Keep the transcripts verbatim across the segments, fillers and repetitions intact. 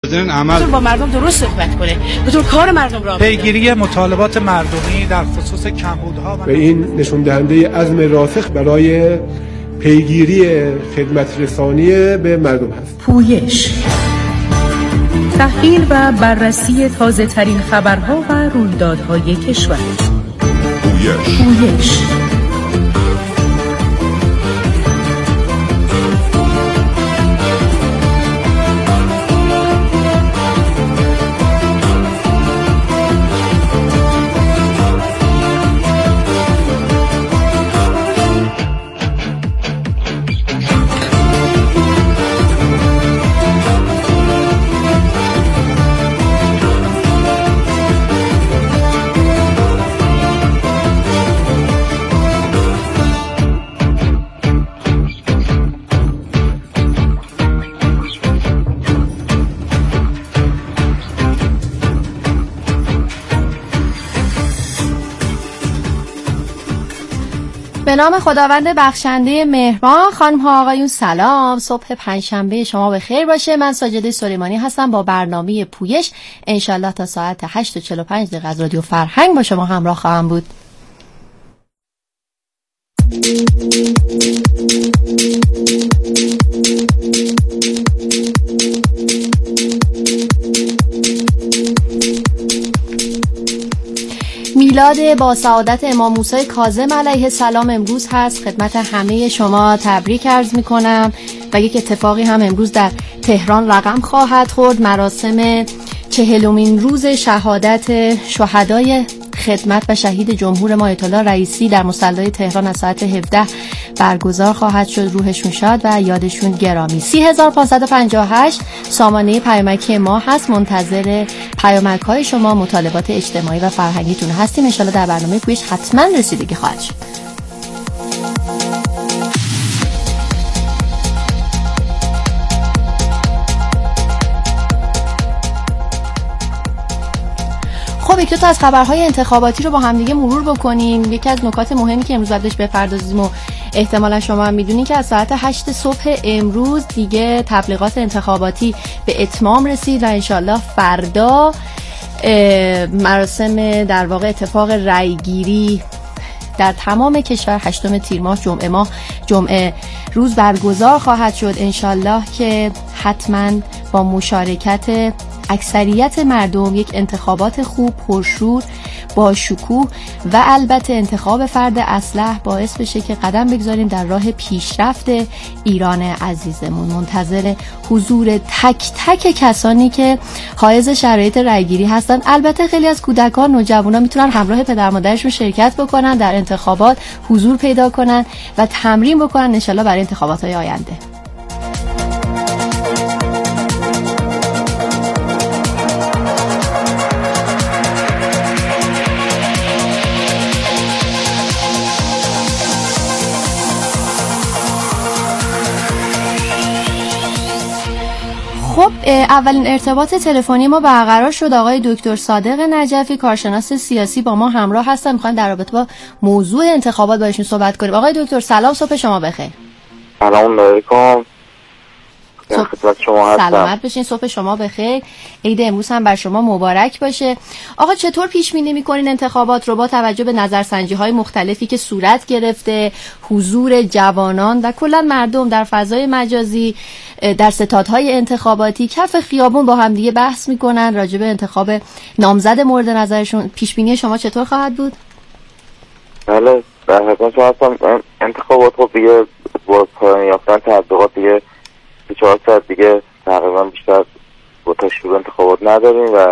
عمل با مردم درست صحبت کنه، بطور کار مردم را پیگیری مطالبات مردمی در خصوص کمبودها و این نشون دهنده عزم راسخ برای پیگیری خدمت رسانی به مردم هست. پویش، تحلیل و بررسی تازه ترین خبرها و رویدادهای کشور. پویش پویش به نام خداوند بخشنده مهربان. خانم ها آقایون سلام، صبح پنجشنبه شما به خیر باشه. من ساجده سلیمانی هستم با برنامه پویش. انشالله تا ساعت هشت و چهل و پنج دقیقه از رادیو فرهنگ با شما همراه خواهم بود. میلاد با سعادت امام موسی کاظم علیه السلام امروز هست. خدمت همه شما تبریک عرض میکنم و یک اتفاقی هم امروز در تهران رقم خواهد خورد. مراسم چهلمین روز شهادت شهدای خدمت و شهید جمهور ما آیت الله رئیسی در مصلی تهران از ساعت هفده برگزار خواهد شد. روحشون شاد و یادشون گرامی. سی هزار و پانصد و پنجاه و هشت سامانه پیامکی ما هست. منتظر پیامک های شما، مطالبات اجتماعی و فرهنگیتون هستیم. ان شاءالله در برنامه پویش حتما رسیدگی خواهد شد. خب یک دو تا از خبرهای انتخاباتی رو با هم دیگه مرور بکنیم. یکی از نکات مهمی که امروز باید بهش بپردازیم و احتمالا شما هم میدونین که از ساعت هشت صبح امروز دیگه تبلیغات انتخاباتی به اتمام رسید و انشالله فردا مراسم در واقع اتفاق رأیگیری در تمام کشور هشتم تیر ماه جمعه ماه جمعه روز برگزار خواهد شد. انشالله که حتما با مشارکت اکثریت مردم یک انتخابات خوب، پرشور، با شکوه و البته انتخاب فرد اصلح باعث بشه که قدم بگذاریم در راه پیشرفت ایران عزیزمون. منتظر حضور تک تک کسانی که حائز شرایط رأیگیری هستن. البته خیلی از کودکان، نوجوانان میتونن همراه پدر مادرشون شرکت بکنن در انتخابات، حضور پیدا کنن و تمرین بکنن انشالله برای انتخابات‌های آینده. خب اولین ارتباط تلفنی ما برقرار شد. آقای دکتر صادق نجفی کارشناس سیاسی با ما همراه هستن. میخوایم در رابطه با موضوع انتخابات با ایشون صحبت کنیم. آقای دکتر سلام، صبح شما بخیر. سلام علیکم. خدمت شما هستم. سلامت بشین، صبح شما بخیر. عید امروز هم بر شما مبارک باشه. آقا چطور پیش بینی می‌کنین انتخابات رو با توجه به نظرسنجی‌های مختلفی که صورت گرفته، حضور جوانان و کلا مردم در فضای مجازی در ستادهای انتخاباتی کف خیابون با هم دیگه بحث می‌کنن راجع به انتخاب نامزد مورد نظرشون؟ پیش بینی شما چطور خواهد بود؟ بله، در حقیقت شما هستم. انتخابات خب دیگه با پایان یافتن تبلیغات دیگه چهار ساعت دیگه تقریبا بیشتر با تا شروع انتخابات نداریم و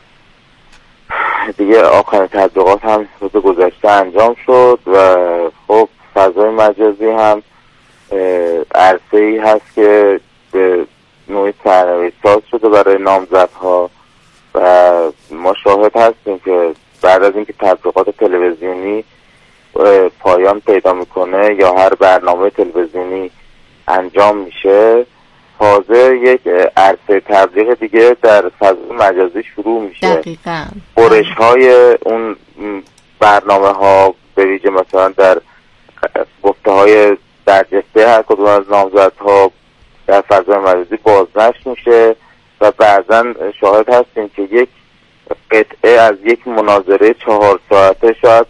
دیگه آخرین تبلیغات هم روز گذشته انجام شد و خب فضای مجازی هم عرصه‌ای هست که به نوعی سرنوشت ساز شده برای نامزدها و ما شاهد هستیم که بعد از اینکه تبلیغات تلویزیونی پایان پیدا میکنه یا هر برنامه تلویزیونی انجام میشه، تازه یک عرصه تبلیغ دیگه در فضای مجازی شروع میشه. دقیقاً برش های اون برنامه ها به ویژه مثلا در گفته های درجه سه هر کدوم از نامزدها در فضای مجازی بازنشر میشه و بعضا شاهد هستیم که یک قطعه از یک مناظره چهار ساعته شاید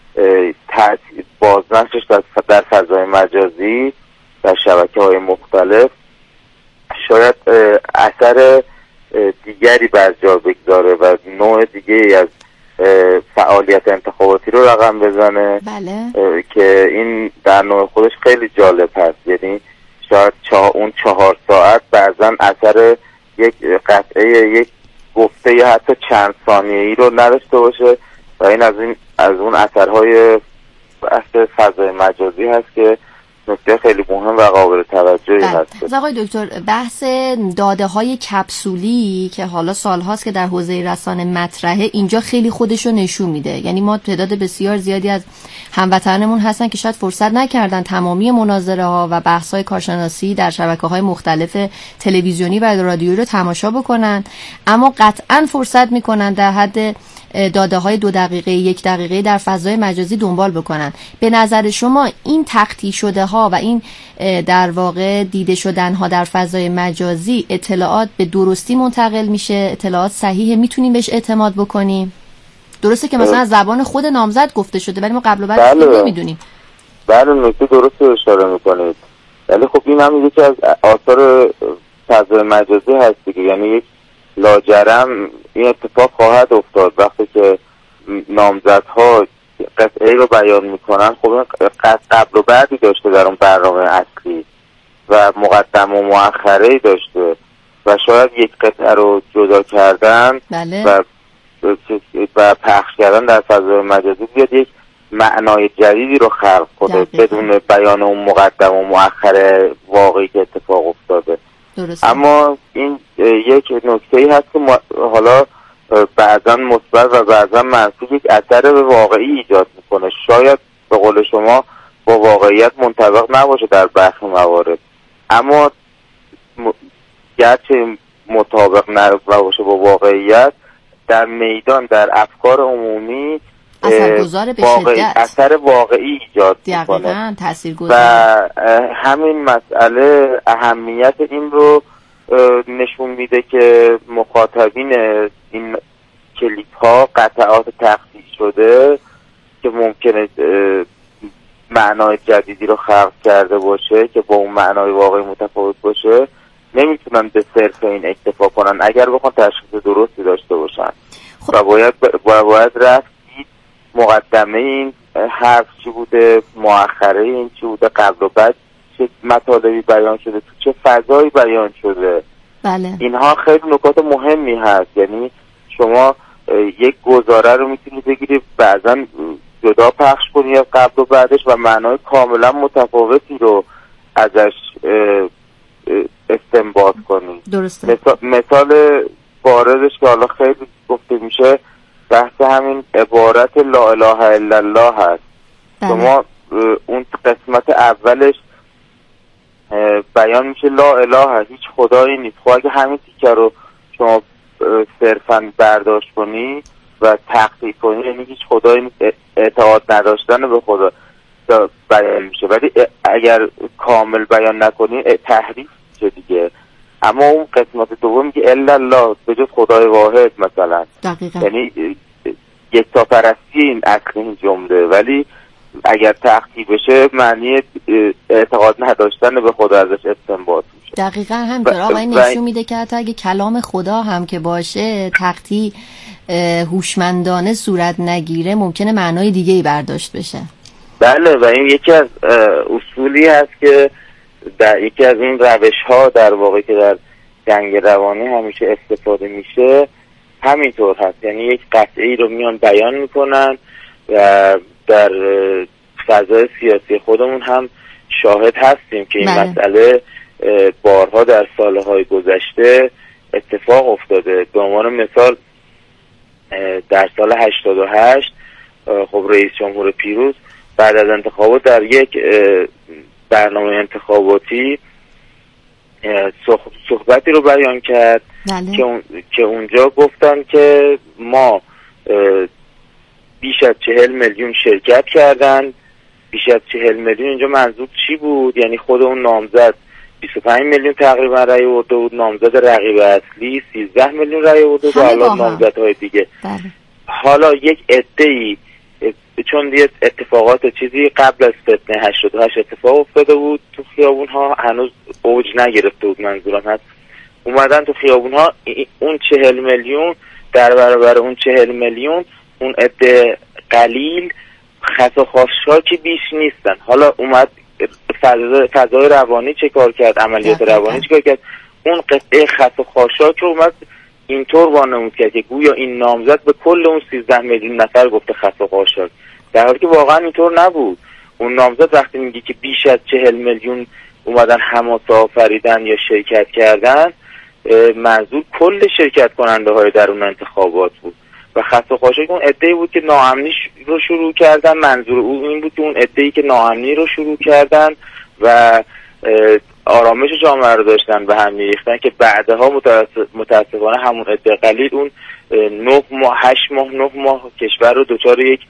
بازنشرش در فضای مجازی در شبکه‌های مختلف شاید اثر دیگری بر جا بگذاره و نوع دیگری از فعالیت انتخاباتی رو رقم بزنه. بله. که این در نوع خودش خیلی جالب هست. یعنی شاید چه اون چهار ساعت بعضا اثر یک قطعه یک گفته یا حتی چند ثانیه‌ای رو نداشته باشه و این از این از اون اثرهای بحث فضای مجازی هست که نکته خیلی مهم و قابل توجهی هست. آقای دکتر، بحث داده های کپسولی که حالا سالهاست که در حوزه رسانه مطرحه، اینجا خیلی خودشو نشون میده. یعنی ما تعداد بسیار زیادی از هموطنمون هستن که شاید فرصت نکردن تمامی مناظره ها و بحث های کارشناسی در شبکه‌های مختلف تلویزیونی و رادیویی رو تماشا بکنن، اما قطعاً فرصت میکنن در حد داده های دو دقیقه یک دقیقه در فضای مجازی دنبال بکنن. به نظر شما این تخطی شده ها و این در واقع دیده شدن ها در فضای مجازی اطلاعات به درستی منتقل میشه؟ اطلاعات صحیحه؟ میتونیم بهش اعتماد بکنیم؟ درسته که مثلا از زبان خود نامزد گفته شده ولی ما قبل و بعد نمیدونیم. بله، نکته درست اشاره میکنید. ولی خب این هم یکی از آثار فضای مجازی هست دیگه. یعنی یک لاجرم این اتفاق خواهد افتاد وقتی که نامزدها قطعه رو بیان میکنن. خب این قبل و بعدی داشته در اون برنامه اصلی و مقدم و مؤخره داشته و شاید یک قطعه رو جدا کردن بله. و و پخش کردن در فضای مجازی بیاد یک معنای جدیدی رو خلق کنه بدون بیان اون مقدم و مؤخره واقعی که اتفاق افتاده. درست. اما این یک نکته‌ای هست که حالا بعضا مثبت و بعضا منفی یک اثر به واقعی ایجاد میکنه. شاید به قول شما با واقعیت منطبق نباشه در برخی موارد، اما گرچه مطابق نباشه با واقعیت، در میدان در افکار عمومی اثرگذار به شدت اثر واقعی ایجاد میکنه. دقیقاً تاثیرگذار. و همین مسئله اهمیت این رو نشون میده که مخاطبین این کلیپ ها قطعات تخصیص شده که ممکنه معنای جدیدی رو خلق کرده باشه که با اون معنای واقعی متفاوت باشه، نمیتونن به صرف این اکتفا کنن اگر بخوان تشخیص درستی داشته باشن. خب. و باید باید رفت مقدمه این حرف چی بوده، مؤخره این چی بوده، قبل و بعد چه مطالبی بیان شده، تو چه فضایی بیان شده. بله. اینها خیلی نکات مهمی هست. یعنی شما یک گزاره رو میتونید بگیرید بعضا جدا پخش کنید قبل و بعدش و معنای کاملا متفاوتی رو ازش استنباط کنید. درسته. مثال, مثال باردش که حالا خیلی گفته میشه بحث همین عبارت لا اله الا الله هست. بله. شما اون قسمت اولش بیان میشه لا اله، هیچ خدایی نیست. خب اگه همین تیکه رو شما صرفا برداشت کنی و تحقیق کنی، یعنی هیچ خدایی نیست، اعتقاد نداشتن به خدا بیان میشه. ولی اگر کامل بیان نکنی تحریف میشه دیگه. اما اون قسمت دوم میگه الا الله، به جز خدای واحد مثلا. دقیقا. یعنی یک تا پرستی این اصل این جمله، ولی اگر تحقیق بشه معنی اعتقاد نداشتن به خدا ازش استنباط میشه. دقیقا همینطور. آقا این نشون میده که حتی اگه کلام خدا هم که باشه تقطیع هوشمندانه صورت نگیره ممکنه معنای دیگه‌ای برداشت بشه. بله، و این یکی از اصولی هست که در یکی از این روش ها در واقع که در جنگ روانی همیشه استفاده میشه همینطور هست. یعنی یک قطعه ای رو میان بیان میکنن و در فضای سیاسی خودمون هم شاهد هستیم که این بله. مسئله بارها در سالهای گذشته اتفاق افتاده. به عنوان مثال در سال هشتاد و هشت خب رئیس جمهور پیروز بعد از انتخابات در یک برنامه انتخاباتی صحبتی رو بیان کرد. بله. که, اون، که اونجا گفتن که ما بیش از چهل میلیون شرکت کردن. بیش از چهل میلیون اینجا منظور چی بود؟ یعنی خود اون نامزد بیست و پنج میلیون تقریبا رأی آورده بود، نامزد رقیب اصلی سیزده میلیون رأی آورده و حالا نامزدهای دیگه. بله. حالا یک عده‌ای چون یه اتفاقات چیزی قبل از فتنه هشتاد و هشت اتفاق افتاده بود تو خیابون ها، هنوز اوج نگرفته بود، منظورم هست اومدن تو خیابون ها، اون چهل میلیون در برابر اون چهل میلیون اون عده قلیل خط و خاشاکی بیش نیستن. حالا اومد فضای روانی چه کار کرد، عملیات روانی چه کار کرد، اون قطعه خط و خاشاک رو اومد اینطور وانمود کرد که گویا این نامزد به کل اون سیزده میلیون نفر گفته خط و خاشاک، در حالی که واقعا اینطور نبود. اون نامزد وقتی میگه که بیش از چهل میلیون اومدن حماسه آفریدن یا شرکت کردن، منظور کل شرکت کننده های در اون انتخابات بود و خط و خاشاک اون عده‌ای بود که ناامنی رو شروع کردن. منظور او این بود که اون عده‌ای که ناامنی رو شروع کردن و آرامش جامعه رو داشتن به هم می‌ریختن که بعدها متاسفانه همون عده قلیل اون نه ماه هشت ماه نه ماه کشور رو دچار یک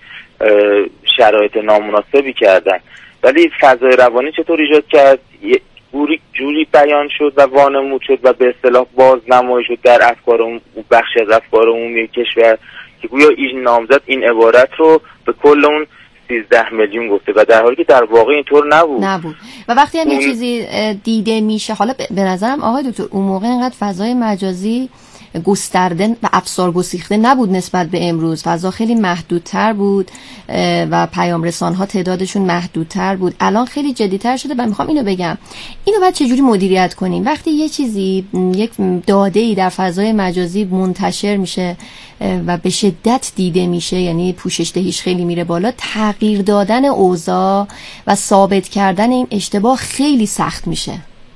شرایط نامناسبی کردن. ولی فضای روانی چطور ایجاد کرد؟ جوری جوری بیان شد و وانمود شد و به اصطلاح بازنمایی شد در افکار بخشی از افکار عمومی کشور که گویا این نامزد این عبارت رو به کل اون سیزده میلیون گفته و در حالی که در واقع اینطور نبود نبود و وقتی هم یه چیزی دیده میشه، حالا به نظرم آقای دکتر اون موقع اینقدر فضای مجازی گسترده و افسار گسیخته نبود نسبت به امروز، فضا خیلی محدودتر بود و پیام رسان ها تعدادشون محدودتر بود. الان خیلی جدی‌تر شده و میخوام اینو بگم، اینو باید چجوری مدیریت کنیم وقتی یه چیزی، یک داده‌ای در فضای مجازی منتشر میشه و به شدت دیده میشه، یعنی پوشش دهیش خیلی میره بالا، تغییر دادن اوضاع و ثابت کردن این اشتباه خیلی سخت میشه.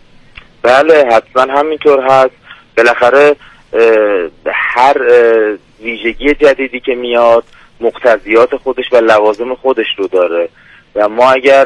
بله حتما همینطور هست. بالاخره هر ویژگی جدیدی که میاد مقتضیات خودش و لوازم خودش رو داره و ما اگر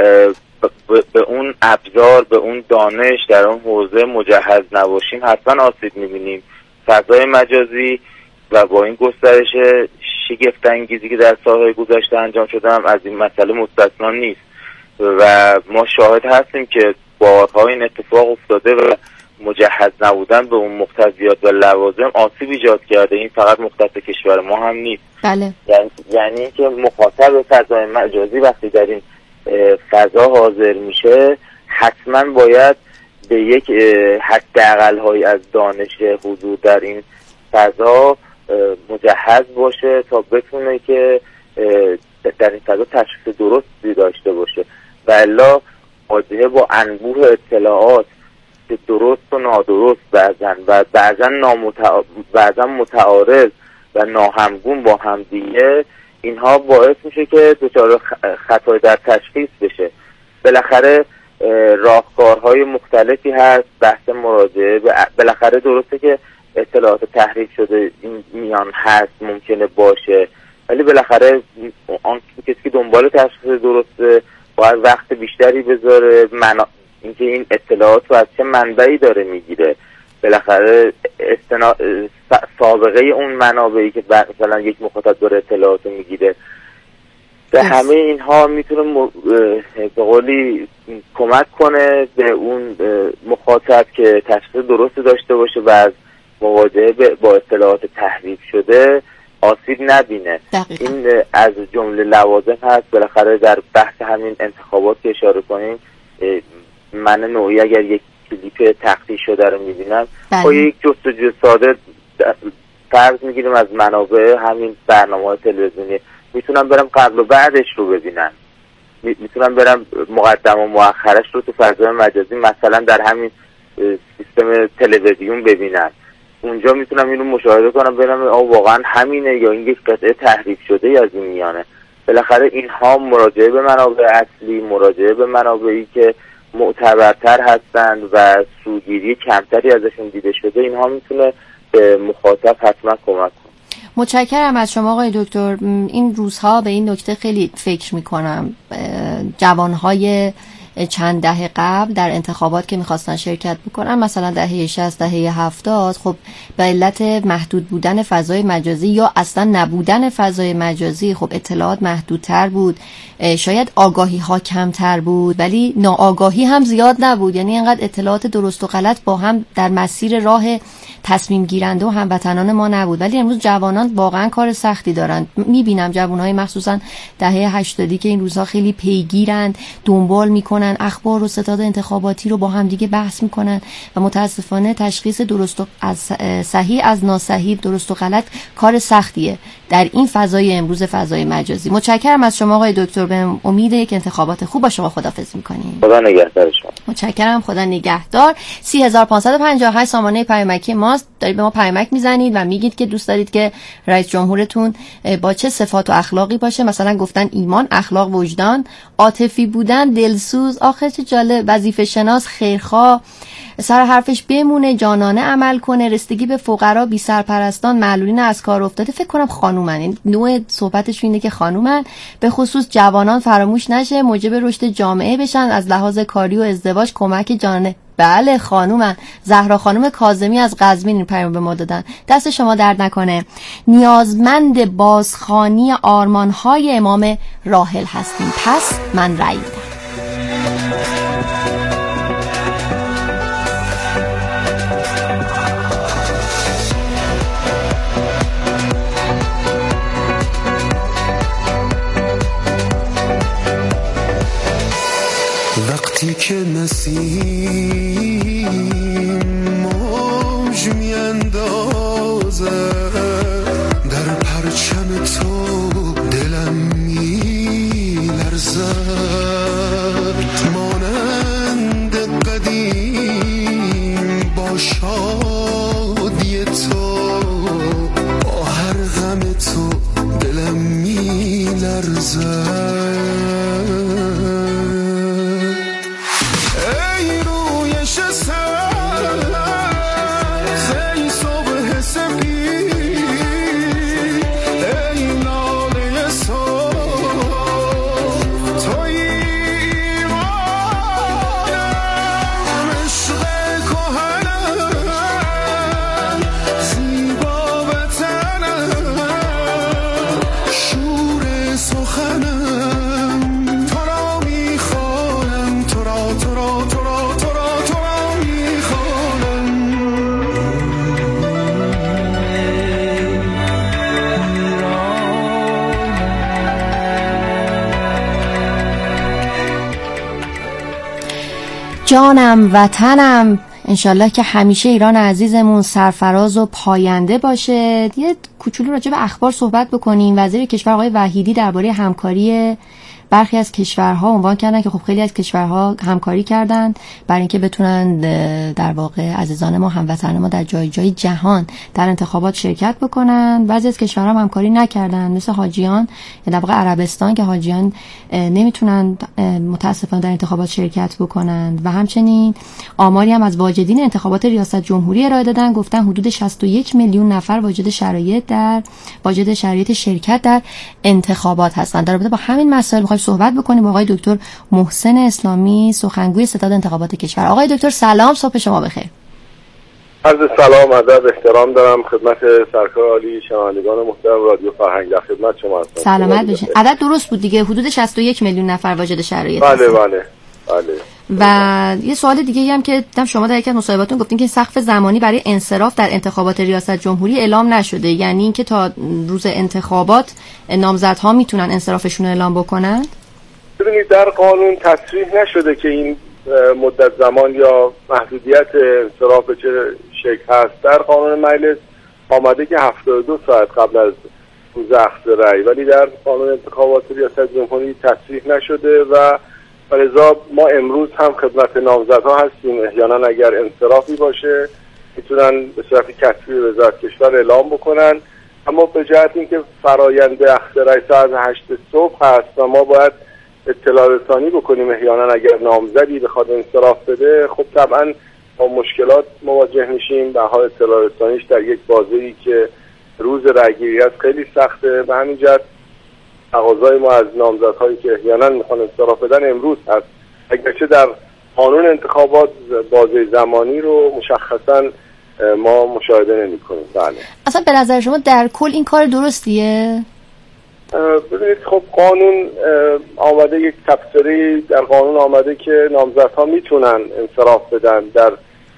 به اون ابزار، به اون دانش در اون حوزه مجهز نباشیم حتما آسیب میبینیم. فضای مجازی و با این گسترش شگفت انگیزی که در سالهای گذشته انجام شده هم از این مسئله مستثنا نیست و ما شاهد هستیم که بارها این اتفاق افتاده و مجهز نبودن به اون مقتضیات و لوازم آسیب ایجاد کرده. این فقط مختص کشور ما هم نیست. بله. یعنی یعنی اینکه مخاطب فضای مجازی وقتی در این فضا حاضر میشه حتما باید به یک حداقل هایی از دانش حضور در این فضا مجهز باشه تا بتونه که در این فضا تشخیص درستی داشته باشه و الا مواجهه با انبوه اطلاعات درست و نادرست بعضن و بعضن نامتع... بعضن متعارض و ناهمگون با همدیگه، اینها باعث میشه که دچار خطای در تشخیص بشه. بالاخره راهکارهای مختلفی هست، بحث مراجعه، بالاخره درسته که اطلاعات تحریف شده این میان هست، ممکنه باشه، ولی بالاخره آن کسی که دنبال تشخیص درسته باید وقت بیشتری بذاره، منا... اینکه این اطلاعات رو از چه منبعی داره میگیره، بالاخره استنا... سابقه اون منابعی که مثلا یک مخاطب داره اطلاعات میگیره، به همه اینها میتونه م... به قولی کمک کنه به اون مخاطب که تشخیص درست داشته باشه و از مواجهه با اطلاعات تحریف شده آسیب نبینه. دقیقا. این از جمله لوازم هست. بالاخره در بحث همین انتخابات که اشاره کنیم، من نوعی اگر یک کلیپ تخطی شده رو میبینم با یک جستجوی ساده فرض میگیریم از منابع همین برنامه‌های تلویزیونی، میتونم برم قبل و بعدش رو ببینم، میتونم برم مقدم و مؤخرش رو تو فضای مجازی مثلا در همین سیستم تلویزیون ببینم، اونجا میتونم اینو مشاهده کنم ببینم آ واقعا همینه یا این یک قطعه تحریف شده از این میانه. بالاخره اینها مراجعه به منابع اصلی، مراجعه به منابعی که معتبرتر هستند و سوگیری کمتری ازشون دیده شده، اینها میتونه به مخاطب حتما کمک کنه. متشکرم از شما آقای دکتر. این روزها به این نکته خیلی فکر میکنم، جوانهای چند دهه قبل در انتخابات که میخواستن شرکت بکنن، مثلا دهه شصت، دهه هفتاد، خب به علت محدود بودن فضای مجازی یا اصلا نبودن فضای مجازی، خب اطلاعات محدودتر بود، شاید آگاهی ها کمتر بود، ولی ناآگاهی هم زیاد نبود. یعنی اینقدر اطلاعات درست و غلط با هم در مسیر راه تصمیم گیرنده و هموطنان ما نبود. ولی امروز جوانان واقعا کار سختی دارن. میبینم جوانهای مخصوصا دهه هشتادی که این روزها خیلی پیگیرند، دنبال میکنن اخبار و ستاد انتخاباتی رو با هم دیگه بحث میکنن و متاسفانه تشخیص درست و از صحیح از ناصحیح، درست و غلط کار سختیه در این فضای امروز، فضای مجازی. متشکرم از شما آقای دکتر، به امید یک انتخابات خوب با شما خداحافظی میکنیم. خدا نگهدار شما. متشکرم، خدا نگهدار. سی هزار و پانصد و پنجاه و هشت سامانه پیامکی ماست. دارید به ما پیامک میزنید و میگید که دوست دارید که رئیس جمهورتون با چه صفات و اخلاقی باشه. مثلا گفتن ایمان، اخلاق، وجدان، عاطفی بودن، دلسوز، آخه چه جالب، وظیفه شناس، خیرخواه، سر حرفش بمونه، جانانه عمل کنه، رسیدگی به فقرا، بی سرپرستان، معلولین از کار افتاده. فکر کنم خانومن، این نوع صحبتش اینه که خانومن، به خصوص جوانان فراموش نشه، موجب رشد جامعه بشن، از لحاظ کاری و ازدواج کمک جانانه. بله خانومن. زهرا خانم کاظمی از قزوین این پیام به ما دادن. دست شما درد نکنه. نیازمند بازخوانی آرمان‌های امام راحل هستیم، پس من رأی میدم. وقتی که نسیم موج میاندازه در پرچم تو، دلم میلرزه مانند قدیم با شادی تو، با هر غم تو دلم میلرزه. جانم، وطنم، انشالله که همیشه ایران عزیزمون سرفراز و پاینده باشه. یه کوچولو راجع به اخبار صحبت بکنیم. وزیر کشور آقای وحیدی درباره همکاری برخی از کشورها عنوان کردن که خب خیلی از کشورها همکاری کردن برای اینکه بتونن در واقع عزیزان ما، هموطنان ما در جای جای جهان در انتخابات شرکت بکنن. بعضی از کشورها هم همکاری نکردن، مثل حاجیان یا در واقع عربستان که حاجیان نمیتونن متاسفانه در انتخابات شرکت بکنن. و همچنین آماری هم از واجدین انتخابات ریاست جمهوری ارائه دادن، گفتن حدود شصت و یک میلیون نفر واجد شرایط در واجد شرایط شرکت در انتخابات هستند. در رابطه با همین مسائل می‌خوایم صحبت بکنیم با آقای دکتر محسن اسلامی، سخنگوی ستاد انتخابات کشور. آقای دکتر سلام، صبح شما بخیر. عرض سلام، ادب، احترام دارم خدمت سرکار عالی، شنوندگان محترم رادیو فرهنگ، در خدمت شما هستم. سلامت باشین. عدد درست بود دیگه، حدود شصت و یک میلیون نفر واجد شرایط. بله بله بله. و یه سوال دیگه هم که دیدم شما در یکی از مصاحبهاتون گفتین که سقف زمانی برای انصراف در انتخابات ریاست جمهوری اعلام نشده، یعنی اینکه تا روز انتخابات نامزدها میتونن انصرافشون رو اعلام بکنن؟ ببینید در قانون تصریح نشده که این مدت زمان یا محدودیت انصراف به چه شکل هست. در قانون مجلس آمده که هفتاد و دو ساعت قبل از روز اخذ رأی، ولی در قانون انتخابات ریاست جمهوری تصریح نشده و لذا ما امروز هم خدمت نامزدها هستیم. احیانا اگر انصرافی باشه میتونن به صورت کتبی به وزارت کشور اعلام بکنن، اما به جهت اینکه فرایند اخذ رأی ساعت هشت صبح هست و ما باید اطلاع رسانی بکنیم، احیانا اگر نامزدی بخواد انصراف بده خب طبعا با مشکلات مواجه میشیم. به حال اطلاع رسانیش در یک بازه‌ای که روز رأیگیری است خیلی سخته. به همین جهت تقاضای ما از نامزدهایی که احیانا میخوان انصراف بدن امروز هست اگرچه در قانون انتخابات بازه زمانی رو مشخصا ما مشاهده نمی کنیم. بله. اصلا به نظر شما در کل این کار درستیه؟ ببینید خب قانون آمده، یک تفسیری در قانون آمده که نامزدها میتونن انصراف بدن در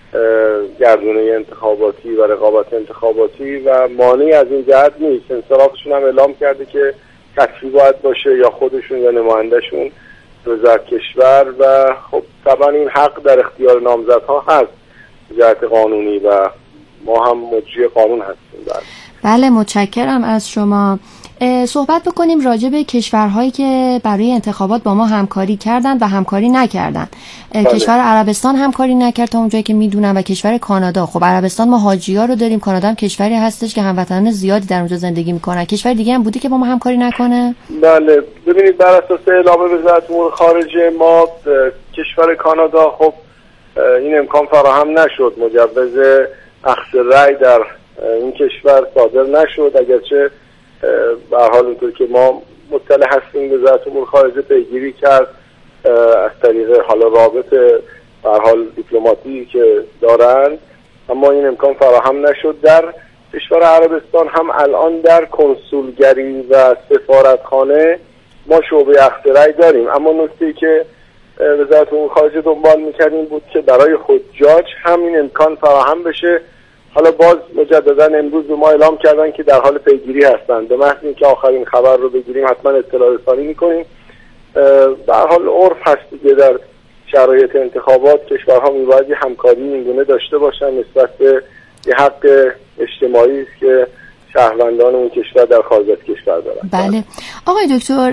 گردونه انتخاباتی و رقابت انتخاباتی و مانعی از این جهت نیست. انصرافشون هم اعلام کرده که کتبی باید باشه یا خودشون یا نمایندهشون وزارت کشور و خب طبعا این حق در اختیار نامزدها هست جهت قانونی و ما هم مجری قانون هستیم. بله متشکرم از شما. صحبت بکنیم راجع به کشورهایی که برای انتخابات با ما همکاری کردن و همکاری نکردن. بله. کشور عربستان همکاری نکرد تا اونجایی که میدونم و کشور کانادا. خب عربستان ما حاجی‌ها رو داریم، کانادا هم کشوری هستش که هموطنان زیادی در اونجا زندگی میکنن. کشور دیگه هم بودی که با ما همکاری نکنه؟ بله ببینید بر اساس اعلام وزارت امور خارجه ما کشور کانادا خب این امکان فراهم نشد، مجوز اخذ رأی در این کشور صادر نشد، اگرچه به هر حال اونطور که ما مطلع هستیم وزارت امور خارجه پیگیری کرد از طریق حالا رابط به هر حال دیپلماتی که دارن، اما این امکان فراهم نشد. در کشور عربستان هم الان در کنسولگری و سفارتخانه ما شعبه اخذ رأی داریم، اما نکته‌ای که وزارت امور خارجه دنبال می‌کرد این بود که برای حجاج هم این امکان فراهم بشه. حالا باز مجددا امروز به ما اعلام کردن که در حال پیگیری هستند. به محض اینکه آخرین خبر رو بگیریم حتما اطلاع رسانی می‌کنیم. به هر حال عرف هست دیگه در شرایط انتخابات کشورها می‌باید همکاری این گونه داشته باشن نسبت به یه حق اجتماعی است که شهروندان اون کشور در خارج از کشور دارن. بله آقای دکتر،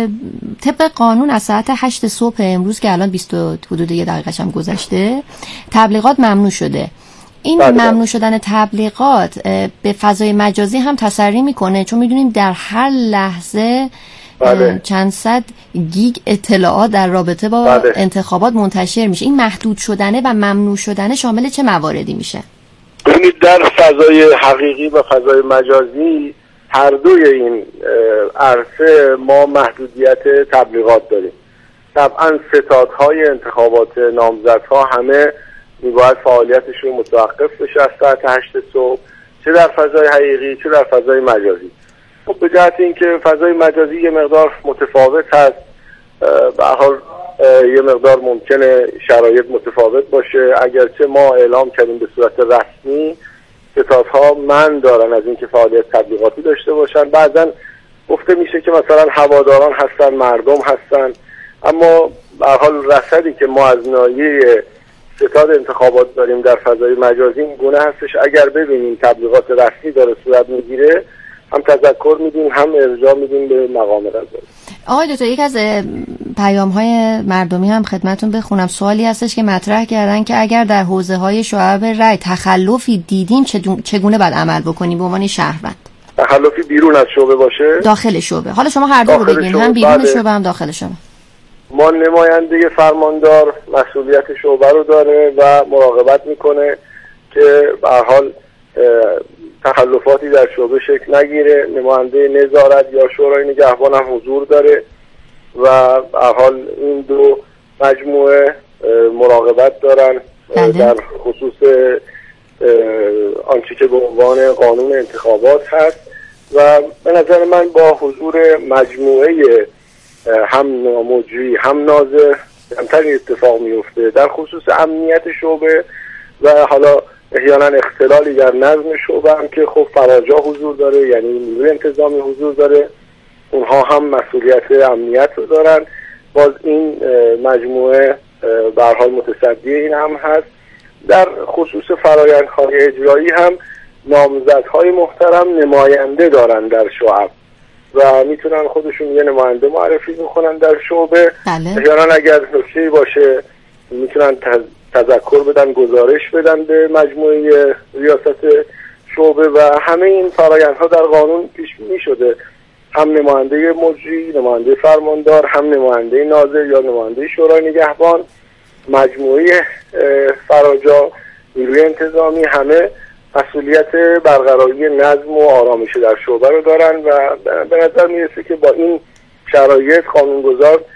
طبق قانون از ساعت هشت صبح امروز که الان بیست حدود یه دقیقه هم گذشته تبلیغات ممنوع شده. این بله ممنوع شدن تبلیغات به فضای مجازی هم تسری میکنه؟ چون میدونیم در هر لحظه بله. چند صد گیگ اطلاعات در رابطه با بله. انتخابات منتشر میشه. این محدود شدنه و ممنوع شدنه شامل چه مواردی میشه؟ ببینید در فضای حقیقی و فضای مجازی هر دوی این عرصه ما محدودیت تبلیغات داریم. طبعا ستادهای انتخابات نامزدها همه میباید فعالیتشون متوقف بشه از ساعت هشت صبح، چه در فضای حقیقی چه در فضای مجازی. خب به جهت اینکه فضای مجازی یه مقدار متفاوت هست، به هر حال یه مقدار ممکنه شرایط متفاوت باشه. اگرچه ما اعلام کردیم به صورت رسمی ستادها من دارن از اینکه فعالیت تبلیغاتی داشته باشن، بعضا گفته میشه که مثلا هواداران هستن، مردم هستن، اما به هر حال رصدی که ما از ناحیه ستاد انتخابات داریم در فضای مجازی این گونه هستش. اگر ببینیم تبلیغات رسمی داره صورت میگیره هم تذکر میدیم هم ارجاع میدیم به مقام قضایی. آقای دکتر، یک از پیام‌های مردمی هم خدمتون بخونم. سوالی هستش که مطرح کردن که اگر در حوزه‌های شعب رای تخلفی دیدیم چگونه باید عمل بکنیم به عنوان شهروند؟ تخلفی بیرون از شعبه باشه؟ داخل شعبه. حالا شما هر دو رو بگین، هم بیرون بله. شعبه هم داخل شعبه. ما نماینده فرماندار مسئولیت شعبه رو داره و مراقبت میکنه که به هر حال تخلفاتی در شعبه شکل نگیره. نماینده نظارت یا شورای نگهبان هم حضور داره و به هر حال این دو مجموعه مراقبت دارن بله. در خصوص آنچه که به عنوان قانون انتخابات هست و به نظر من با حضور مجموعه هم مجری هم ناظر کمتری اتفاق میفته در خصوص امنیت شعبه و حالا احیانا اختلالی در نظم شعبه هم که خب فراجا حضور داره، یعنی نیروی انتظامی حضور داره، اونها هم مسئولیت امنیت رو دارن. باز این مجموعه به هر حال متصدی این هم هست. در خصوص فرآیندهای اجرایی هم نامزدهای محترم نماینده دارن در شعب و میتونن خودشون یه نماینده معرفی بکنن در شعبه. بله. احیانا اگر نکته‌ای باشه میتونن تذکر بدن، گزارش بدن به مجموعه ریاست شعبه و همه این فرآیندها در قانون پیش بینی شده. هم نماینده مجری، نماینده فرماندار، هم نماینده ناظر یا نماینده شورای نگهبان، مجموعه فراجا، نیروی انتظامی، همه مسئولیت برقراری نظم و آرامش در شعبه رو دارن و به نظر میرسه که با این شرایط قانونگذار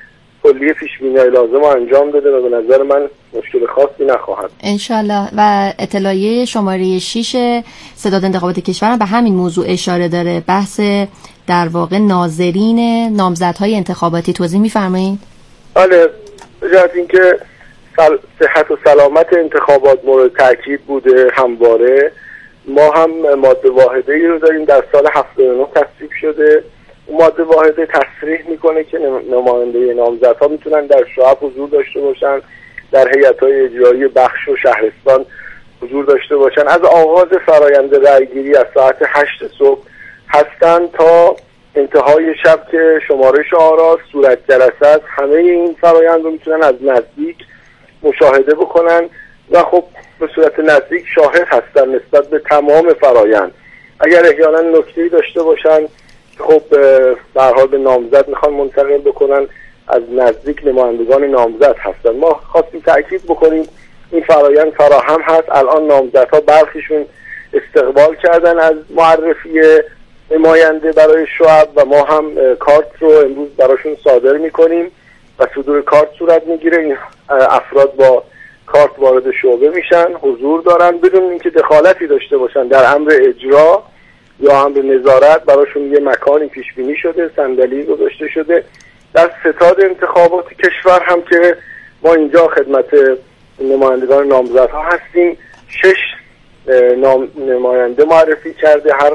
کلی پیش‌بینی‌های لازم رو انجام بده و به نظر من مشکل خاصی نخواهد. انشالله. و اطلاعیه شماره شش ستاد انتخابات کشور به همین موضوع اشاره داره، بحث در واقع ناظرین نامزدهای انتخاباتی. توضیح می‌فرمایید؟ بله، به جهت اینکه صحت و سلامت انتخابات مورد تاکید بوده همواره، ما هم ماده واحده ای رو داریم در سال هفتاد و نه تصویب شده. ماده واحده تصریح میکنه که نماینده نامزدها میتونن در شعب حضور داشته باشن، در هیئت‌های اجرایی بخش و شهرستان حضور داشته باشن. از آغاز فرایند رأیگیری از ساعت هشت صبح هستن تا انتهای شب که شمارش آرا صورت جلسه است. همه این فرایند رو میتونن از نزدیک مشاهده بکنن و خب به صورت نزدیک شاهد هستن نسبت به تمام فرایند. اگر احیانا نکته‌ای داشته باشن خب به هر حال به نامزد میخوان منتقل بکنن، از نزدیک نمایندگان نامزد هستن. ما خواستیم تأکید بکنیم این فرایند فراهم هست. الان نامزدها برخیشون استقبال کردن از معرفی نماینده برای شعب و ما هم کارت رو امروز براشون صادر میکنیم و صدور کارت صورت میگیره. این افراد با کارت وارد شعبه میشن، حضور دارن بدون اینکه دخالتی داشته باشن در امر اجرا یا امر نظارت. براشون یه مکانی پیش بینی شده، صندلی گذاشته شده. در ستاد انتخابات کشور هم که ما اینجا خدمت نمایندگان نامزدها هستیم، شش نام نماینده معرفی کرده هر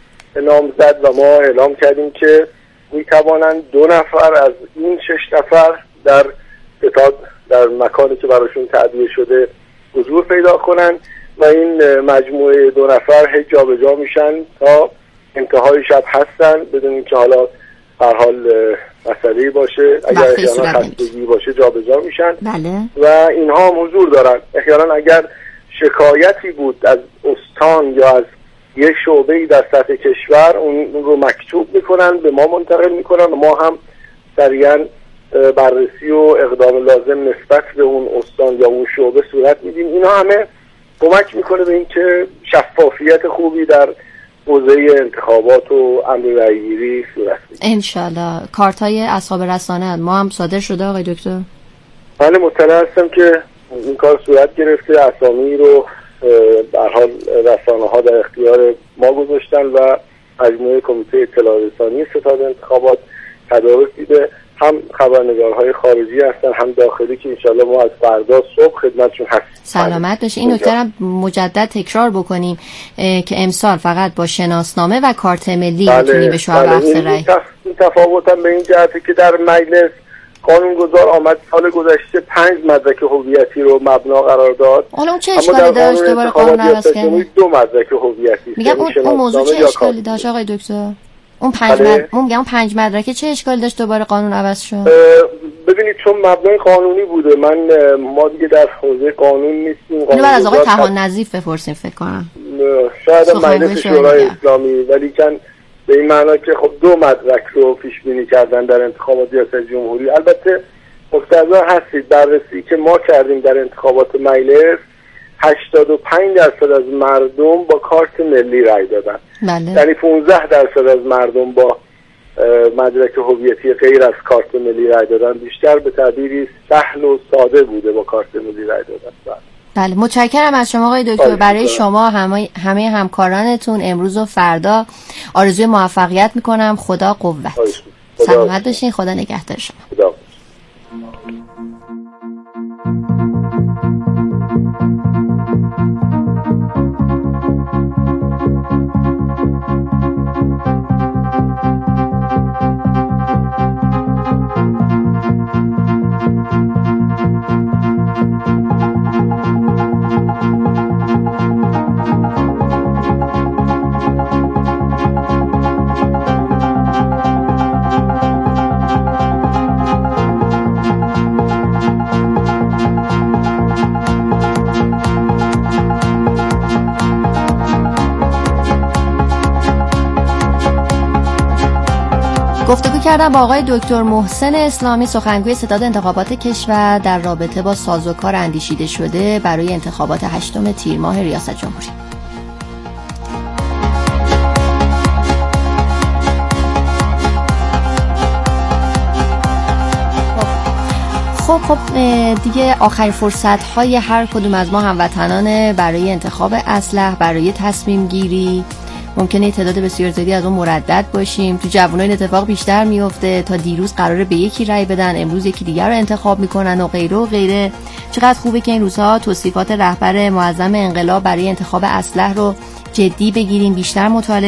نامزد و ما اعلام کردیم که میتوانند دو نفر از این شش نفر در ستاد در مکانی که براشون تعبیه شده حضور پیدا کنن و این مجموعه دو نفر هی جا به جا میشن تا انتهای شب هستن بدون اینکه حالا هر حال مسئله‌ای باشه. اگر احیانا خستگی باشه جا به جا میشن. بله. و اینها هم حضور دارن. احیانا اگر شکایتی بود از استان یا از یک شعبه‌ای در سطح کشور اون رو مکتوب میکنن به ما منتقل میکنن و ما هم سریعا بررسی و اقدام لازم نسبت به اون استان یا اون شعبه صورت میدیم. اینا همه کمک میکنه به اینکه شفافیت خوبی در حوزه انتخابات و امر رأیگیری صورت بگیره. انشالله. کارت های اصحاب رسانه ما هم صادر شده آقای دکتر؟ من مطلع هستم که این کار صورت گرفته. اسامی رو به هر حال رسانه ها در اختیار ما گذاشتن و مجموعه کمیته اطلاع رسانی ستاد انتخابات تدارک دیده. هم خبرنگارهای خارجی هستن هم داخلی که انشالله ما از فردا صبح خدمتشون هستیم. سلامت بشه. این نکته هم مجدد تکرار بکنیم که امسال فقط با شناسنامه و کارت ملی بله، میتونی به شعب بله. اخذ رأی. این تفاوت هم به این جهته که در مجلس قانونگذار آمد سال گذشته پنج مدرک هویتی رو مبنا قرار داد. حالا چه اشکالی داشت دوباره قانون عوض کنید؟ دو مدرک هویتی. میگم اون, اون موضوع چه اشکالی داشت آقای دکتر؟ اون پنج مد... میگم اون پنج مدرکه چه اشکالی داشت دوباره قانون عوض شد؟ ببینید چون مبنای قانونی بوده، من ما دیگه در حوزه قانون نیستیم. اینو بعد از آقای طحان نظیف بپرسیم فکر کنم. شاید مجلس شورای اسلامی، ولی کن به این معنا که خب دو مدرک رو پیش بینی کردن در انتخابات ریاست جمهوری. البته مقتضا هستید بررسی که ما کردیم در انتخابات مجلس هشتاد و پنج درصد از مردم با کارت ملی رای دادن. بله. یعنی پانزده درصد از مردم با مدرک هویتی غیر از کارت ملی رای دادن. بیشتر به تعبیری سهل و ساده بوده با کارت ملی رای دادن. بله، متشکرم از شما آقای دکتر. برای شما همه همه همکارانتون امروز و فردا آرزوی موفقیت میکنم. خدا قوت. سلامت باشین. خدا نگهدار شما. خدا. گفتگو کردم با آقای دکتر محسن اسلامی، سخنگوی ستاد انتخابات کشور در رابطه با سازوکار اندیشیده شده برای انتخابات هشتم تیر ماه ریاست جمهوری. خب خب دیگه آخر فرصت های هر کدوم از ما هموطنان برای انتخاب اصلح، برای تصمیم گیری. ممکنه تعداد بسیار زیادی از اون مردد باشیم. تو جوانای این اتفاق بیشتر میفته. تا دیروز قراره به یکی رأی بدن، امروز یکی دیگر رو انتخاب میکنن و غیره و غیره. چقدر خوبه که این روزها توصیفات رهبر معظم انقلاب برای انتخاب اصلح رو جدی بگیریم، بیشتر مطالعه